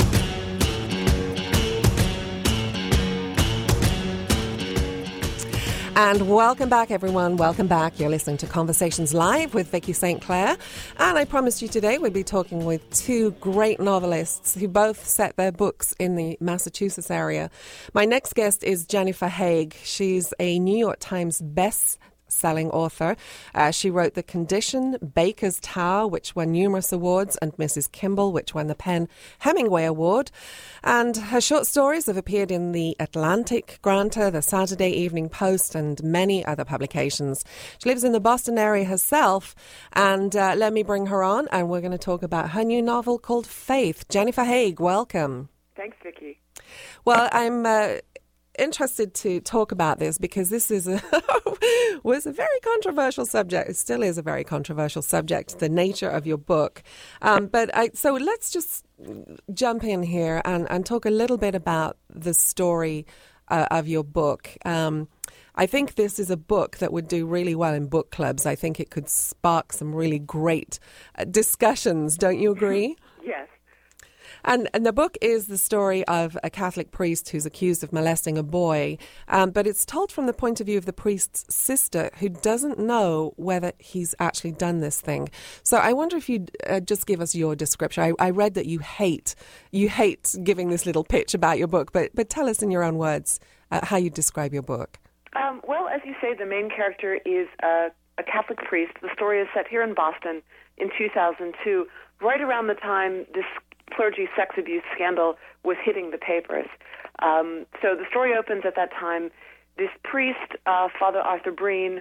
And welcome back, everyone. Welcome back. You're listening to Conversations Live with Vicki Saint Clair. And I promised you today we'd be talking with two great novelists who both set their books in the Massachusetts area. My next guest is Jennifer Haigh. She's a New York Times best selling author. Uh, she wrote The Condition, Baker's Tower, which won numerous awards, and Missus Kimball, which won the Penn Hemingway Award. And her short stories have appeared in the Atlantic, Granta, the Saturday Evening Post, and many other publications. She lives in the Boston area herself, and uh, let me bring her on, and we're going to talk about her new novel called Faith. Jennifer Haigh, welcome. Thanks, Vicki. Well, I'm uh, interested to talk about this because this is a was a very controversial subject. It still is a very controversial subject, the nature of your book. Um, but I, so let's just jump in here and, and talk a little bit about the story uh, of your book. Um, I think this is a book that would do really well in book clubs. I think it could spark some really great uh, discussions. Don't you agree? Yes. And, and the book is the story of a Catholic priest who's accused of molesting a boy, um, but it's told from the point of view of the priest's sister, who doesn't know whether he's actually done this thing. So I wonder if you'd uh, just give us your description. I, I read that you hate you hate giving this little pitch about your book, but but tell us in your own words uh, how you describe your book. Um, well, as you say, the main character is a, a Catholic priest. The story is set here in Boston in two thousand two, right around the time this clergy sex abuse scandal was hitting the papers. Um, so the story opens at that time. This priest, uh, Father Arthur Breen,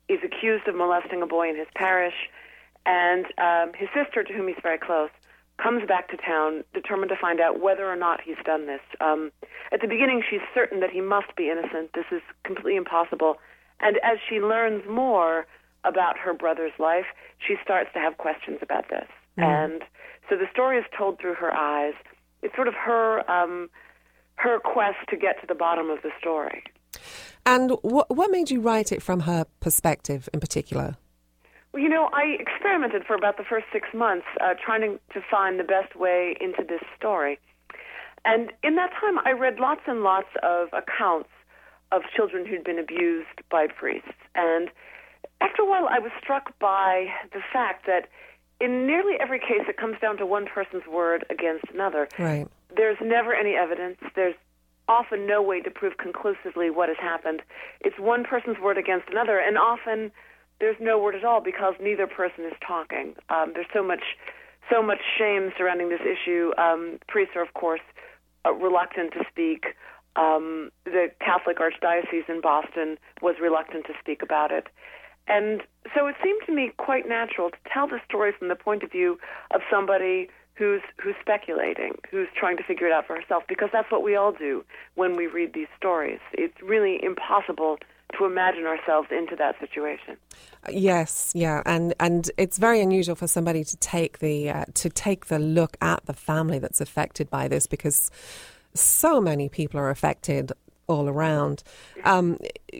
is accused of molesting a boy in his parish, and um, his sister, to whom he's very close, comes back to town, determined to find out whether or not he's done this. Um, at the beginning, she's certain that he must be innocent. This is completely impossible. And as she learns more about her brother's life, she starts to have questions about this. Mm. And so the story is told through her eyes. It's sort of her um, her quest to get to the bottom of the story. And what what made you write it from her perspective in particular? Well, you know, I experimented for about the first six months uh, trying to, to find the best way into this story. And in that time, I read lots and lots of accounts of children who'd been abused by priests. And after a while, I was struck by the fact that in nearly every case, it comes down to one person's word against another. Right. There's never any evidence. There's often no way to prove conclusively what has happened. It's one person's word against another, and often there's no word at all because neither person is talking. Um, there's so much, so much shame surrounding this issue. Um, priests are, of course, uh, reluctant to speak. Um, the Catholic Archdiocese in Boston was reluctant to speak about it. And so it seemed to me quite natural to tell the story from the point of view of somebody who's who's speculating, who's trying to figure it out for herself, because that's what we all do when we read these stories. It's really impossible to imagine ourselves into that situation. Yes, yeah, and and it's very unusual for somebody to take the uh, to take the look at the family that's affected by this, because so many people are affected all around. Um,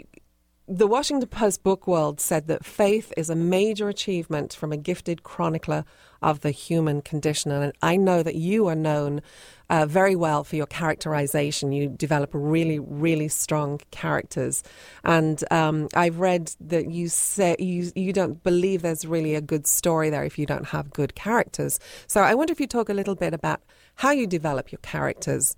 The Washington Post Book World said that Faith is a major achievement from a gifted chronicler of the human condition. And I know that you are known uh, very well for your characterization. You develop really, really strong characters. And um, I've read that you say you, you don't believe there's really a good story there if you don't have good characters. So I wonder if you talk a little bit about how you develop your characters.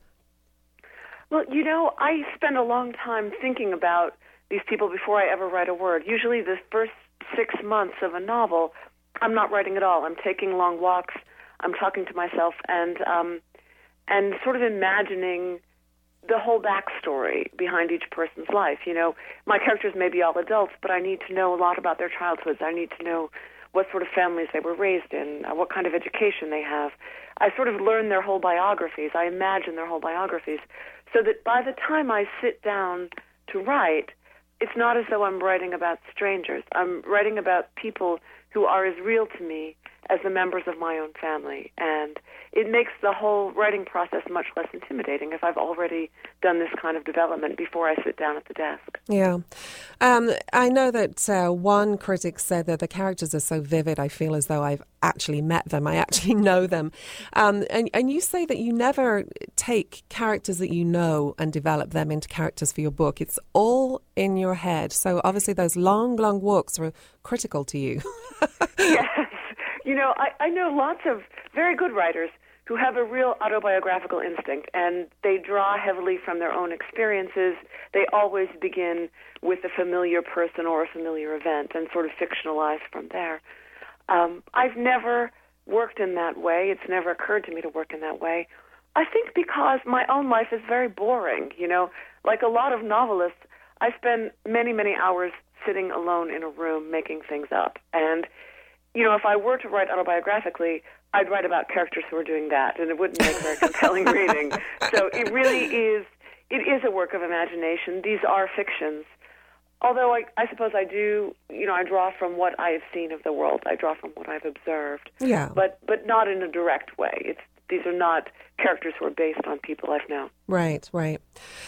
Well, you know, I spend a long time thinking about these people before I ever write a word. Usually the first six months of a novel, I'm not writing at all. I'm taking long walks. I'm talking to myself and um, and sort of imagining the whole backstory behind each person's life. You know, my characters may be all adults, but I need to know a lot about their childhoods. I need to know what sort of families they were raised in, uh, what kind of education they have. I sort of learn their whole biographies. I imagine their whole biographies, so that by the time I sit down to write, it's not as though I'm writing about strangers. I'm writing about people who are as real to me as the members of my own family. And it makes the whole writing process much less intimidating if I've already done this kind of development before I sit down at the desk. Yeah. Um, I know that uh, one critic said that the characters are so vivid, I feel as though I've actually met them. I actually know them. Um, and, and you say that you never take characters that you know and develop them into characters for your book. It's all in your head. So obviously those long, long walks are critical to you. Yes. You know, I, I know lots of very good writers who have a real autobiographical instinct, and they draw heavily from their own experiences. They always begin with a familiar person or a familiar event and sort of fictionalize from there. Um, I've never worked in that way. It's never occurred to me to work in that way. I think because my own life is very boring. You know, like a lot of novelists, I spend many, many hours sitting alone in a room making things up. And you know, if I were to write autobiographically, I'd write about characters who are doing that, and it wouldn't make very compelling reading. So it really is, it is a work of imagination. These are fictions. Although I, I suppose I do, you know, I draw from what I have seen of the world. I draw from what I've observed. Yeah. But but not in a direct way. It's these are not characters who are based on people I've known. Right, right.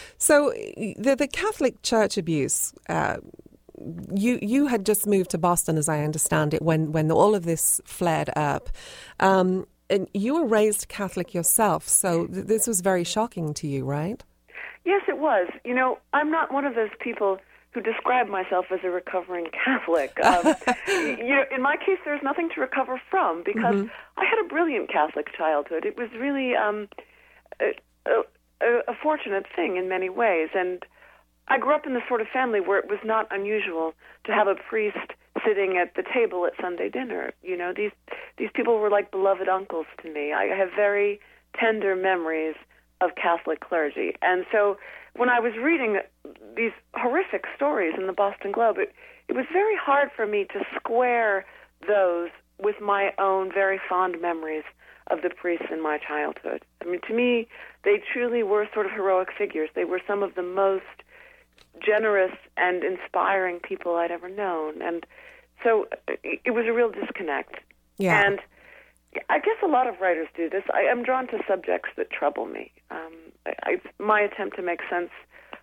So the, the Catholic Church abuse... Uh, You you had just moved to Boston, as I understand it, when, when all of this flared up. Um, and you were raised Catholic yourself, so th- this was very shocking to you, right? Yes, it was. You know, I'm not one of those people who describe myself as a recovering Catholic. Um, you know, in my case, there's nothing to recover from, because mm-hmm. I had a brilliant Catholic childhood. It was really um, a, a, a fortunate thing in many ways, and I grew up in the sort of family where it was not unusual to have a priest sitting at the table at Sunday dinner. You know, these these people were like beloved uncles to me. I have very tender memories of Catholic clergy. And so when I was reading these horrific stories in the Boston Globe, it, it was very hard for me to square those with my own very fond memories of the priests in my childhood. I mean, to me, they truly were sort of heroic figures. They were some of the most generous and inspiring people I'd ever known. And so it, it was a real disconnect. Yeah. And I guess a lot of writers do this. I am drawn to subjects that trouble me. Um, I, I, my attempt to make sense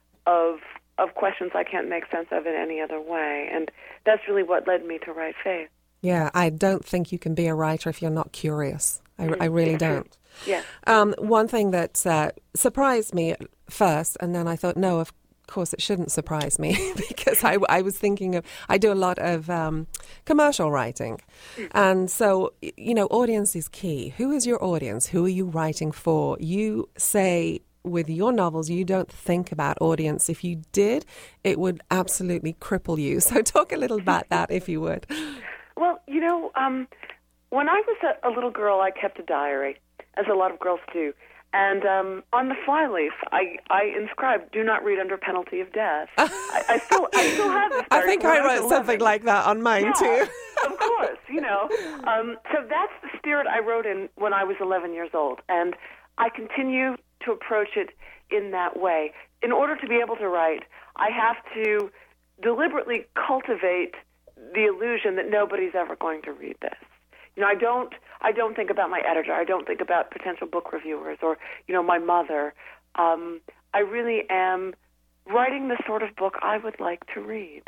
of of questions I can't make sense of in any other way. And that's really what led me to write Faith. Yeah, I don't think you can be a writer if you're not curious. I, I really yeah, don't. Yeah. Um, one thing that uh, surprised me at first, and then I thought, no, of course it shouldn't surprise me, because I, I was thinking of, I do a lot of um, commercial writing. And so, you know, audience is key. Who is your audience? Who are you writing for? You say with your novels, you don't think about audience. If you did, it would absolutely cripple you. So talk a little about that, if you would. Well, you know, um, when I was a, a little girl, I kept a diary, as a lot of girls do. And um, on the flyleaf, I, I inscribed, "Do not read under penalty of death." I, I still I still have this diary. I think I wrote something like that on mine, yeah, too. Of course, you know. Um, so that's the spirit I wrote in when I was eleven years old. And I continue to approach it in that way. In order to be able to write, I have to deliberately cultivate the illusion that nobody's ever going to read this. You know, I don't I don't think about my editor. I don't think about potential book reviewers or, you know, my mother. Um, I really am writing the sort of book I would like to read.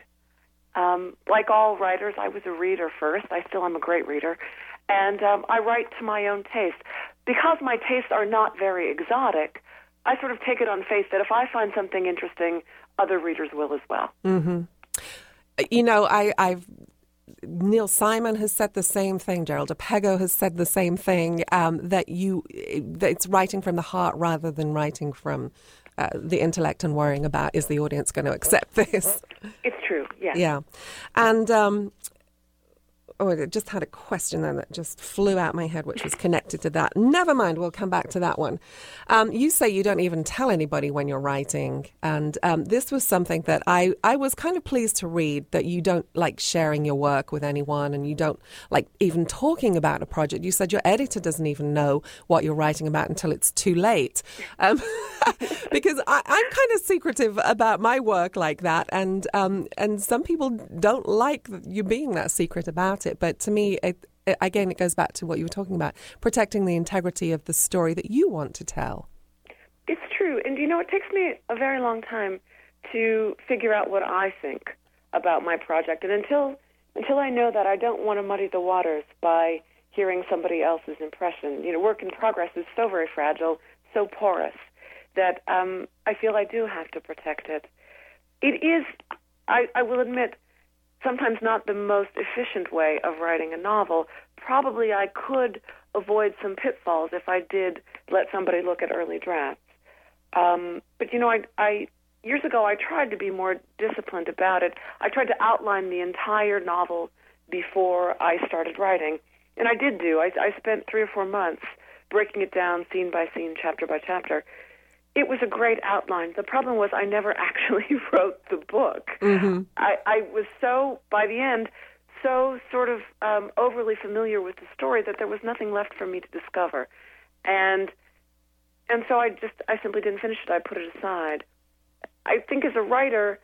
Um, like all writers, I was a reader first. I still am a great reader. And um, I write to my own taste. Because my tastes are not very exotic, I sort of take it on faith that if I find something interesting, other readers will as well. Mm-hmm. You know, I, I've Neil Simon has said the same thing. Gerald Arpego has said the same thing. Um, that you, that it's writing from the heart rather than writing from uh, the intellect and worrying about, is the audience going to accept this? It's true. Yeah. Yeah, and. Um, Oh, I just had a question then that just flew out my head, which was connected to that. Never mind, we'll come back to that one. Um, you say you don't even tell anybody when you're writing. And um, this was something that I, I was kind of pleased to read, that you don't like sharing your work with anyone, and you don't like even talking about a project. You said your editor doesn't even know what you're writing about until it's too late. Um, because I, I'm kind of secretive about my work like that. And, um, and some people don't like you being that secret about it. But to me, it, it, again, it goes back to what you were talking about, protecting the integrity of the story that you want to tell. It's true. And, you know, it takes me a very long time to figure out what I think about my project. And until until I know that, I don't want to muddy the waters by hearing somebody else's impression. You know, work in progress is so very fragile, so porous, that um, I feel I do have to protect it. It is, I, I will admit, sometimes not the most efficient way of writing a novel. Probably I could avoid some pitfalls if I did let somebody look at early drafts. Um, but, you know, I, I years ago I tried to be more disciplined about it. I tried to outline the entire novel before I started writing. And I did do. I, I spent three or four months breaking it down scene by scene, chapter by chapter. It was a great outline. The problem was I never actually wrote the book. Mm-hmm. I, I was so, by the end, so sort of um, overly familiar with the story that there was nothing left for me to discover. And and so I just, I simply didn't finish it. I put it aside. I think as a writer,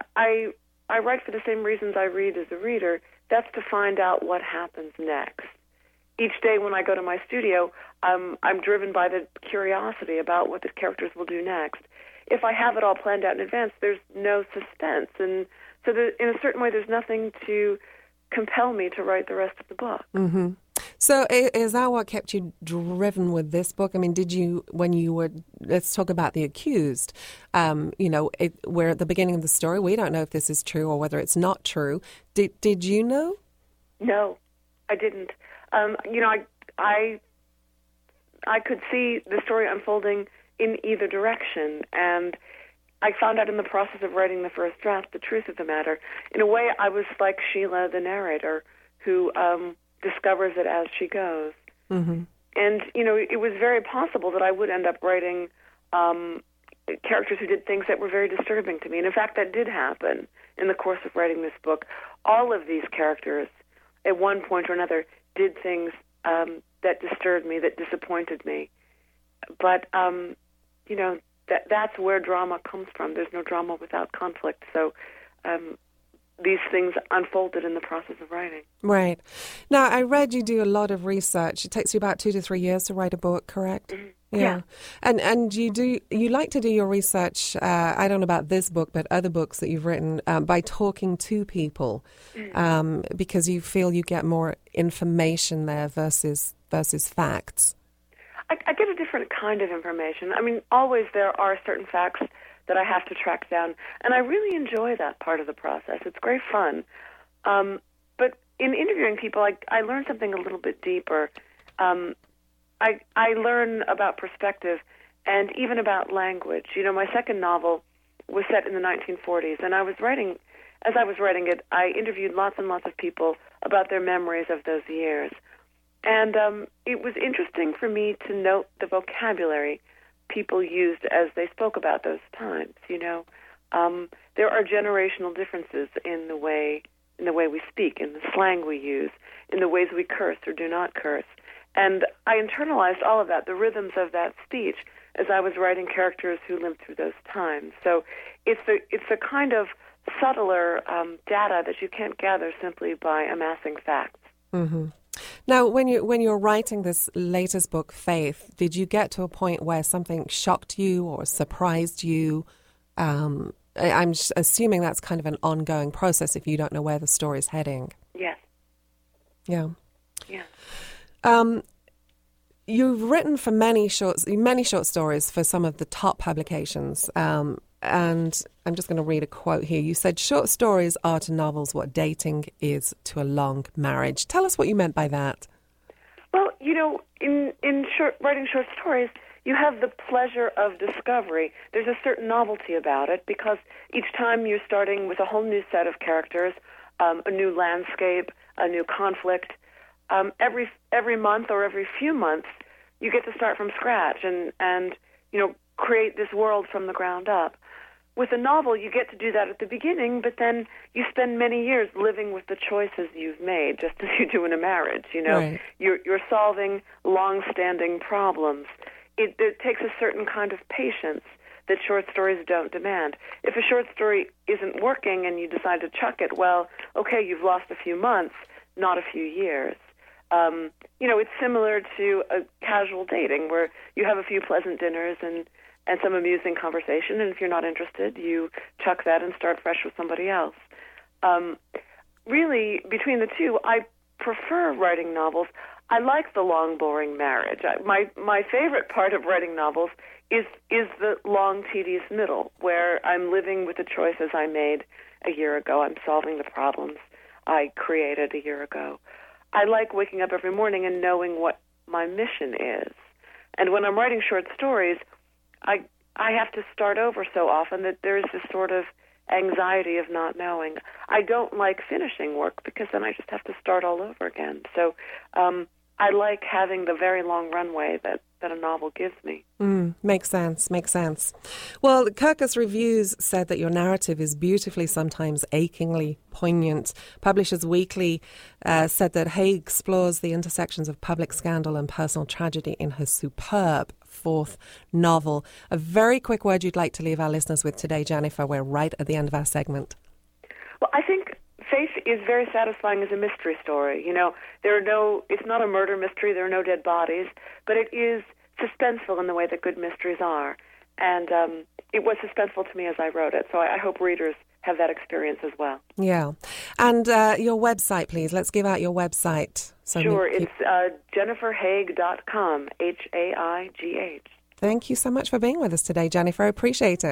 I I write for the same reasons I read as a reader. That's to find out what happens next. Each day when I go to my studio, um, I'm driven by the curiosity about what the characters will do next. If I have it all planned out in advance, there's no suspense. And so there, in a certain way, there's nothing to compel me to write the rest of the book. Mm-hmm. So is that what kept you driven with this book? I mean, did you, when you were, let's talk about The Accused, um, you know, it, we're at the beginning of the story. We don't know if this is true or whether it's not true. Did, did you know? No, I didn't. Um, you know, I, I, I could see the story unfolding in either direction, and I found out in the process of writing the first draft the truth of the matter. In a way, I was like Sheila, the narrator, who um, discovers it as she goes. Mm-hmm. And, you know, it was very possible that I would end up writing um, characters who did things that were very disturbing to me. And in fact, that did happen in the course of writing this book. All of these characters, at one point or another, did things um, that disturbed me, that disappointed me. But, um, you know, that that's where drama comes from. There's no drama without conflict. So um, these things unfolded in the process of writing. Right. Now, I read you do a lot of research. It takes you about two to three years to write a book, correct? Mm-hmm. Yeah. Yeah. And and you do you like to do your research, uh, I don't know about this book, but other books that you've written, um, by talking to people, um, because you feel you get more information there versus versus facts. I, I get a different kind of information. I mean, always there are certain facts that I have to track down, and I really enjoy that part of the process. It's great fun. Um, but in interviewing people, I, I learn something a little bit deeper. Um, I, I learn about perspective and even about language. You know, my second novel was set in the nineteen forties, and I was writing, as I was writing it, I interviewed lots and lots of people about their memories of those years. And um, it was interesting for me to note the vocabulary people used as they spoke about those times. You know, um, there are generational differences in the way in the way we speak, in the slang we use, in the ways we curse or do not curse. And I internalized all of that, the rhythms of that speech, as I was writing characters who lived through those times. So it's a, it's a kind of subtler um, data that you can't gather simply by amassing facts. Mm-hmm. Now, when you when you're writing this latest book, Faith, did you get to a point where something shocked you or surprised you? Um, I, I'm assuming that's kind of an ongoing process if you don't know where the story's heading. Yes. Yeah. Yeah. Um, you've written for many short, many short stories for some of the top publications, um, and I'm just going to read a quote here. You said, "Short stories are to novels what dating is to a long marriage." Tell us what you meant by that. Well, you know, in in short, writing short stories, you have the pleasure of discovery. There's a certain novelty about it because each time you're starting with a whole new set of characters, um, a new landscape, a new conflict. Um, every every month or every few months, you get to start from scratch and, and you know create this world from the ground up. With a novel, you get to do that at the beginning, but then you spend many years living with the choices you've made, just as you do in a marriage. You know, right. you're you're solving long-standing problems. It, it takes a certain kind of patience that short stories don't demand. If a short story isn't working and you decide to chuck it, well, okay, you've lost a few months, not a few years. Um, you know, it's similar to a casual dating where you have a few pleasant dinners and, and some amusing conversation, and if you're not interested, you chuck that and start fresh with somebody else. Um, really, between the two, I prefer writing novels. I like the long, boring marriage. I, my my favorite part of writing novels is is the long, tedious middle, where I'm living with the choices I made a year ago. I'm solving the problems I created a year ago. I like waking up every morning and knowing what my mission is. And when I'm writing short stories, I I have to start over so often that there's this sort of anxiety of not knowing. I don't like finishing work because then I just have to start all over again. So um, I like having the very long runway that, that a novel gives me. Mm, makes sense, makes sense. Well, Kirkus Reviews said that your narrative is beautifully, sometimes achingly poignant. Publishers Weekly uh, said that Haig explores the intersections of public scandal and personal tragedy in her superb fourth novel. A very quick word you'd like to leave our listeners with today, Jennifer. We're right at the end of our segment. Well, I think Faith is very satisfying as a mystery story. You know, there are no, it's not a murder mystery, there are no dead bodies, but it is suspenseful in the way that good mysteries are. And um, it was suspenseful to me as I wrote it, so I, I hope readers have that experience as well. Yeah. And uh, your website, please. Let's give out your website. So sure, we, it's uh, jennifer haig dot com, H A I G H. Thank you so much for being with us today, Jennifer. I appreciate it.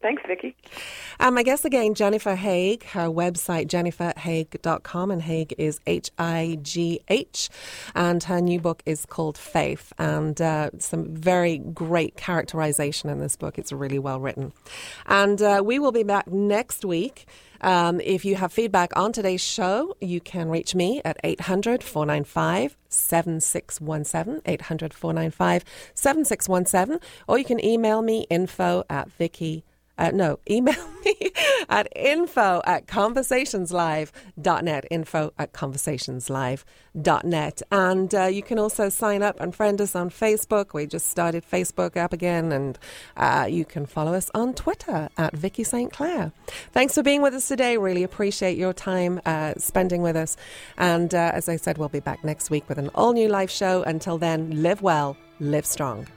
Thanks, Vicki. Um, my guest again, Jennifer Haigh. Her website, jennifer haigh dot com, and Haigh is H I G H. And her new book is called Faith, and uh, some very great characterization in this book. It's really well written. And uh, we will be back next week. Um, if you have feedback on today's show, you can reach me at eight hundred, four nine five, seven six one seven, eight hundred, four nine five, seven six one seven, or you can email me info at Vicki. Uh, no, email me at info at conversationslive dot net, info at conversationslive dot net. And uh, you can also sign up and friend us on Facebook. We just started Facebook up again, and uh, you can follow us on Twitter at Vicki Saint Clair. Thanks for being with us today. Really appreciate your time uh, spending with us. And uh, as I said, we'll be back next week with an all-new live show. Until then, live well, live strong.